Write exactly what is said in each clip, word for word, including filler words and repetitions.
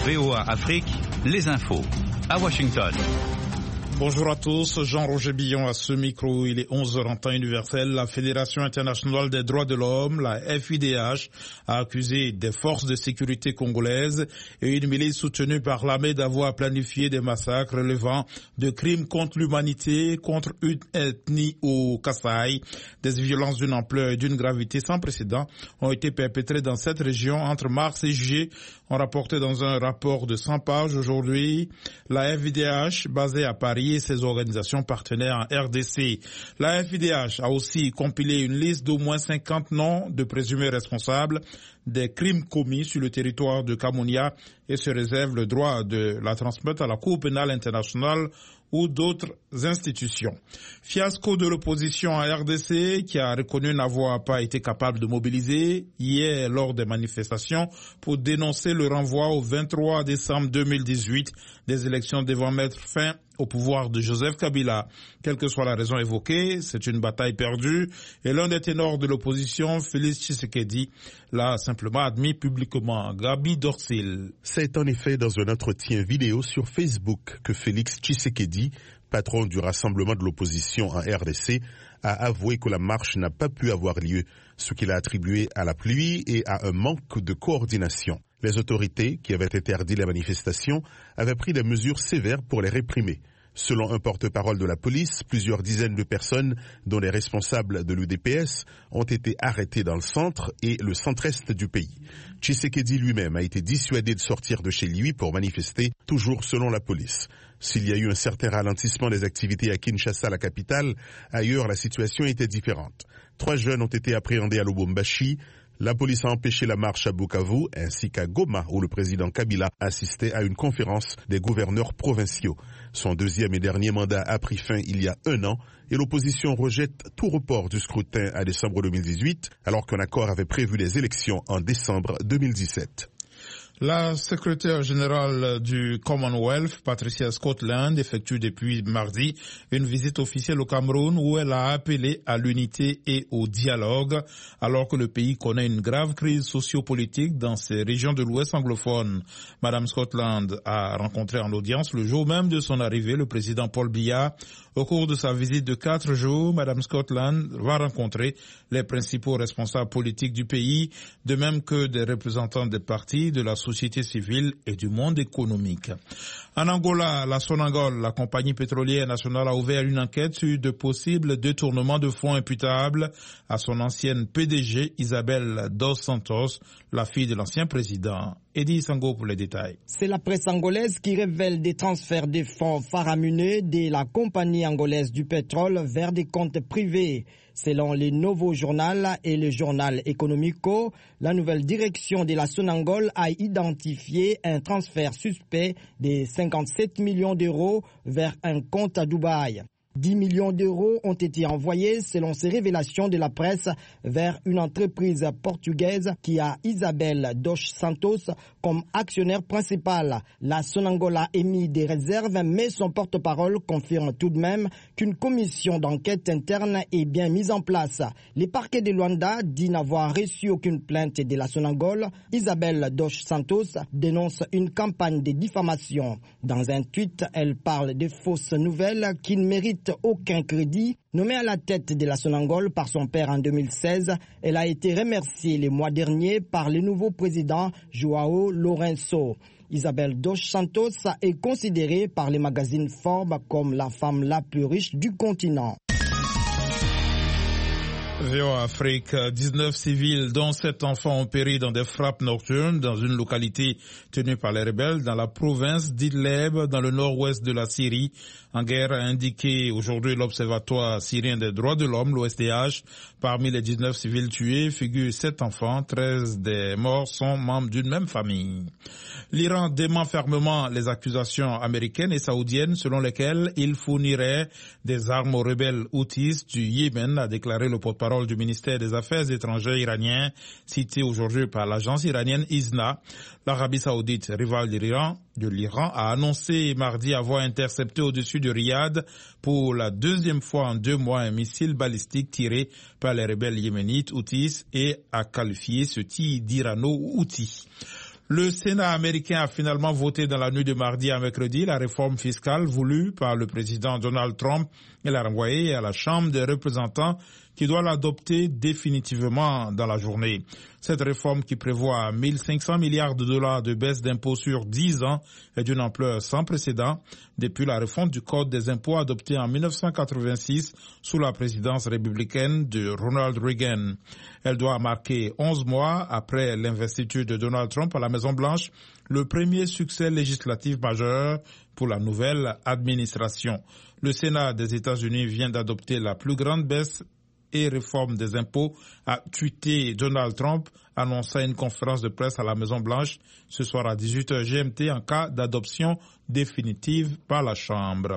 V O A Afrique, les infos. À Washington. Bonjour à tous, Jean-Roger Billon à ce micro, il est onze heures en temps universel. La Fédération internationale des droits de l'homme, la F I D H, a accusé des forces de sécurité congolaises et une milice soutenue par l'armée d'avoir planifié des massacres relevant de crimes contre l'humanité, contre une ethnie au Kasaï. Des violences d'une ampleur et d'une gravité sans précédent ont été perpétrées dans cette région entre mars et juillet. On rapportait dans un rapport de cent pages aujourd'hui. La F I D H, basée à Paris, et ses organisations partenaires en R D C. La F I D H a aussi compilé une liste d'au moins cinquante noms de présumés responsables des crimes commis sur le territoire de Kamounia et se réserve le droit de la transmettre à la Cour pénale internationale ou d'autres institutions. Fiasco de l'opposition en R D C qui a reconnu n'avoir pas été capable de mobiliser hier lors des manifestations pour dénoncer le renvoi au vingt-trois décembre deux mille dix-huit des élections devant mettre fin au pouvoir de Joseph Kabila. Quelle que soit la raison évoquée, c'est une bataille perdue et l'un des ténors de l'opposition, Félix Tshisekedi, l'a simplement admis publiquement. Gabi Dorsil. C'est en effet dans un entretien vidéo sur Facebook que Félix Tshisekedi, patron du rassemblement de l'opposition en R D C, a avoué que la marche n'a pas pu avoir lieu, ce qu'il a attribué à la pluie et à un manque de coordination. Les autorités, qui avaient interdit les manifestations, avaient pris des mesures sévères pour les réprimer. Selon un porte-parole de la police, plusieurs dizaines de personnes, dont les responsables de l'U D P S, ont été arrêtés dans le centre et le centre-est du pays. Tshisekedi lui-même a été dissuadé de sortir de chez lui pour manifester, toujours selon la police. S'il y a eu un certain ralentissement des activités à Kinshasa, la capitale, ailleurs la situation était différente. Trois jeunes ont été appréhendés à Lubumbashi. La police a empêché la marche à Bukavu ainsi qu'à Goma où le président Kabila assistait à une conférence des gouverneurs provinciaux. Son deuxième et dernier mandat a pris fin il y a un an et l'opposition rejette tout report du scrutin à décembre deux mille dix-huit alors qu'un accord avait prévu les élections en décembre deux mille dix-sept. La secrétaire générale du Commonwealth, Patricia Scotland, effectue depuis mardi une visite officielle au Cameroun où elle a appelé à l'unité et au dialogue alors que le pays connaît une grave crise sociopolitique dans ces régions de l'Ouest anglophone. Madame Scotland a rencontré en audience le jour même de son arrivée le président Paul Biya. Au cours de sa visite de quatre jours, Madame Scotland va rencontrer les principaux responsables politiques du pays, de même que des représentants des partis, de la société civile et du monde économique. En Angola, la Sonangol, la compagnie pétrolière nationale, a ouvert une enquête sur de possibles détournements de fonds imputables à son ancienne P D G Isabelle dos Santos, la fille de l'ancien président. Eddie Sango pour les détails. C'est la presse angolaise qui révèle des transferts de fonds faramineux de la compagnie angolaise du pétrole vers des comptes privés. Selon le Nouveau Journal et le journal Economico, la nouvelle direction de la Sonangol a identifié un transfert suspect de cinquante-sept millions d'euros vers un compte à Dubaï. dix millions d'euros ont été envoyés, selon ces révélations de la presse, vers une entreprise portugaise qui a Isabelle dos Santos comme actionnaire principal. La Sonangol a émis des réserves, mais son porte-parole confirme tout de même qu'une commission d'enquête interne est bien mise en place. Le parquet de Luanda dit n'avoir reçu aucune plainte de la Sonangol. Isabelle dos Santos dénonce une campagne de diffamation. Dans un tweet, elle parle de fausses nouvelles qui ne méritent aucun crédit. Nommée à la tête de la Sonangol par son père en deux mille seize, elle a été remerciée le mois dernier par le nouveau président João Lourenço. Isabelle dos Santos est considérée par les magazines Forbes comme la femme la plus riche du continent. V O A Afrique, dix-neuf civils dont sept enfants ont péri dans des frappes nocturnes dans une localité tenue par les rebelles dans la province d'Idlib dans le nord-ouest de la Syrie. En guerre, a indiqué aujourd'hui l'Observatoire syrien des droits de l'homme, l'O S D H. Parmi les dix-neuf civils tués figurent sept enfants, treize des morts sont membres d'une même famille. L'Iran dément fermement les accusations américaines et saoudiennes selon lesquelles il fournirait des armes aux rebelles houthis du Yémen, a déclaré le porte-parole du ministère des Affaires étrangères iranien, cité aujourd'hui par l'agence iranienne I S N A. L'Arabie saoudite, rivale de l'Iran, de l'Iran, a annoncé mardi avoir intercepté au-dessus de Riyad pour la deuxième fois en deux mois un missile balistique tiré par les rebelles yéménites houthis et a qualifié ce tir d'irano-houthi. Le Sénat américain a finalement voté dans la nuit de mardi à mercredi la réforme fiscale voulue par le président Donald Trump et l'a renvoyée à la Chambre des représentants qui doit l'adopter définitivement dans la journée. Cette réforme qui prévoit mille cinq cents milliards de dollars de baisse d'impôts sur dix ans est d'une ampleur sans précédent depuis la réforme du Code des impôts adoptée en mille neuf cent quatre-vingt-six sous la présidence républicaine de Ronald Reagan. Elle doit marquer onze mois après l'investiture de Donald Trump à la Maison-Blanche, le premier succès législatif majeur pour la nouvelle administration. Le Sénat des États-Unis vient d'adopter la plus grande baisse et réforme des impôts, a tweeté Donald Trump, annonçant une conférence de presse à la Maison-Blanche ce soir à dix-huit heures G M T en cas d'adoption définitive par la Chambre.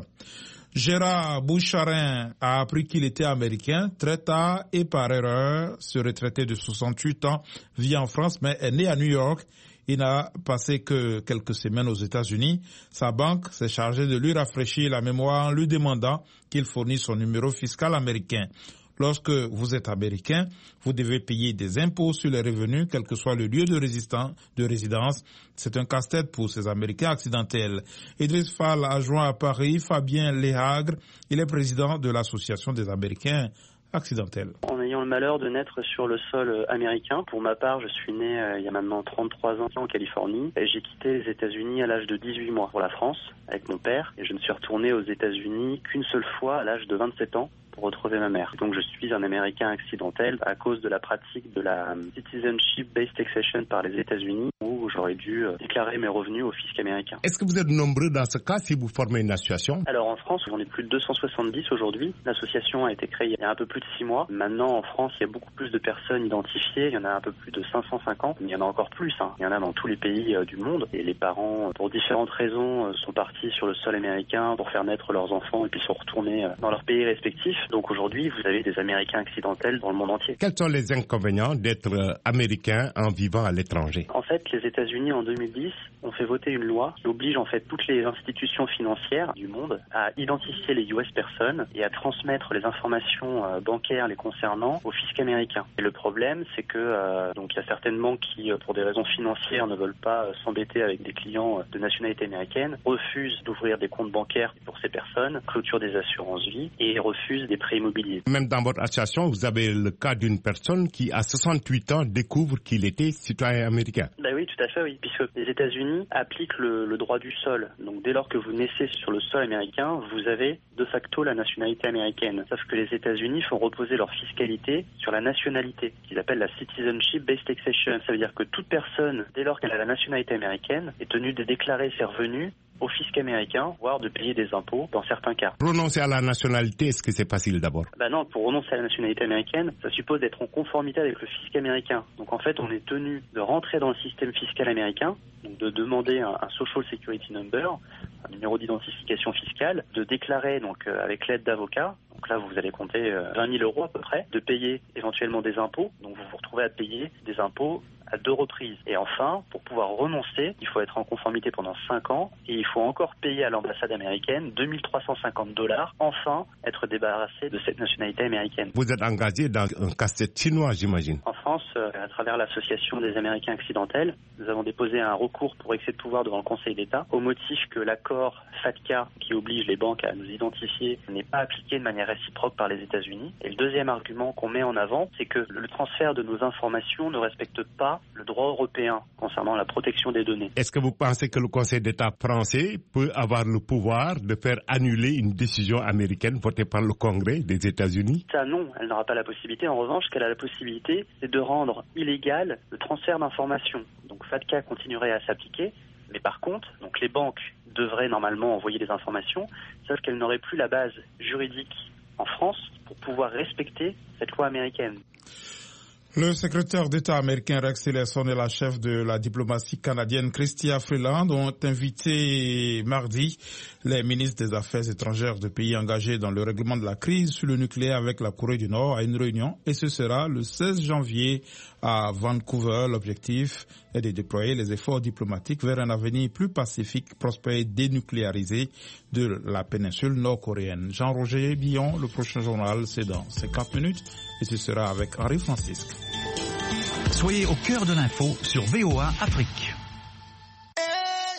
Gérard Boucharin a appris qu'il était américain très tard et par erreur. Ce retraité de soixante-huit ans vit en France mais est né à New York. Il n'a passé que quelques semaines aux États-Unis. Sa banque s'est chargée de lui rafraîchir la mémoire en lui demandant qu'il fournisse son numéro fiscal américain. Lorsque vous êtes américain, vous devez payer des impôts sur les revenus, quel que soit le lieu de, de résidence. C'est un casse-tête pour ces Américains accidentels. Idriss Fall a joint à Paris Fabien Lehagre. Il est président de l'Association des Américains accidentels. En ayant le malheur de naître sur le sol américain, pour ma part, je suis né euh, il y a maintenant trente-trois ans en Californie. Et j'ai quitté les États-Unis à l'âge de dix-huit mois pour la France avec mon père. Et je ne suis retourné aux États-Unis qu'une seule fois à l'âge de vingt-sept ans. Pour retrouver ma mère. Donc je suis un Américain accidentel à cause de la pratique de la Citizenship-Based Taxation par les États-Unis où j'aurais dû déclarer mes revenus au fisc américain. Est-ce que vous êtes nombreux dans ce cas si vous formez une association? Alors en France, on est plus de deux cent soixante-dix aujourd'hui. L'association a été créée il y a un peu plus de six mois. Maintenant en France, il y a beaucoup plus de personnes identifiées. Il y en a un peu plus de cinq cent cinquante. Mais il y en a encore plus. Hein. Il y en a dans tous les pays euh, du monde. Et les parents, pour différentes raisons, euh, sont partis sur le sol américain pour faire naître leurs enfants et puis sont retournés euh, dans leur pays respectifs. Donc aujourd'hui, vous avez des Américains accidentels dans le monde entier. Quels sont les inconvénients d'être américain en vivant à l'étranger? En fait, les États-Unis en deux mille dix ont fait voter une loi qui oblige en fait toutes les institutions financières du monde à identifier les U S personnes et à transmettre les informations euh, bancaires les concernant au fisc américain. Et le problème, c'est que euh, donc il y a certaines banques qui, euh, pour des raisons financières, ne veulent pas euh, s'embêter avec des clients euh, de nationalité américaine, refusent d'ouvrir des comptes bancaires pour ces personnes, clôturent des assurances-vie et refusent des prêts immobiliers. Même dans votre association, vous avez le cas d'une personne qui, à soixante-huit ans, découvre qu'il était citoyen américain. Bah oui, tout à fait, oui, puisque les États-Unis appliquent le, le droit du sol. Donc dès lors que vous naissez sur le sol américain, vous avez de facto la nationalité américaine. Sauf que les États-Unis font reposer leur fiscalité sur la nationalité, qu'ils appellent la Citizenship-Based Taxation. Ça veut dire que toute personne, dès lors qu'elle a la nationalité américaine, est tenue de déclarer ses revenus au fisc américain, voire de payer des impôts dans certains cas. Renoncer à la nationalité, est-ce que c'est facile d'abord? Ben non, pour renoncer à la nationalité américaine, ça suppose d'être en conformité avec le fisc américain. Donc en fait, on est tenu de rentrer dans le système fiscal américain, donc de demander un, un Social Security Number, un numéro d'identification fiscale, de déclarer donc euh, avec l'aide d'avocats. Donc là, vous allez compter euh, vingt mille euros à peu près, de payer éventuellement des impôts. Donc vous vous retrouvez à payer des impôts à deux reprises. Et enfin, pour pouvoir renoncer, il faut être en conformité pendant cinq ans et il faut encore payer à l'ambassade américaine deux mille trois cent cinquante dollars, enfin être débarrassé de cette nationalité américaine. Vous êtes engagé dans un casse-tête chinois, j'imagine. En France, euh, à travers l'Association des Américains accidentels, nous avons déposé un recours pour excès de pouvoir devant le Conseil d'État au motif que l'accord FATCA qui oblige les banques à nous identifier n'est pas appliqué de manière réciproque par les États-Unis. Et le deuxième argument qu'on met en avant, c'est que le transfert de nos informations ne respecte pas le droit européen concernant la protection des données. Est-ce que vous pensez que le Conseil d'État français peut avoir le pouvoir de faire annuler une décision américaine votée par le Congrès des États-Unis? Ça, non, elle n'aura pas la possibilité. En revanche, ce qu'elle a la possibilité, c'est de rendre illégal le transfert d'informations. Donc FATCA continuerait à s'appliquer, mais par contre, donc les banques devraient normalement envoyer des informations, sauf qu'elles n'auraient plus la base juridique en France pour pouvoir respecter cette loi américaine. Le secrétaire d'État américain Rex Tillerson et la chef de la diplomatie canadienne Chrystia Freeland ont invité mardi les ministres des Affaires étrangères de pays engagés dans le règlement de la crise sur le nucléaire avec la Corée du Nord à une réunion et ce sera le seize janvier à Vancouver. L'objectif est de déployer les efforts diplomatiques vers un avenir plus pacifique, prospère et dénucléarisé de la péninsule nord-coréenne. Jean-Roger Billon, le prochain journal, c'est dans cinquante minutes et ce sera avec Henri Francisque. Soyez au cœur de l'info sur V O A Afrique.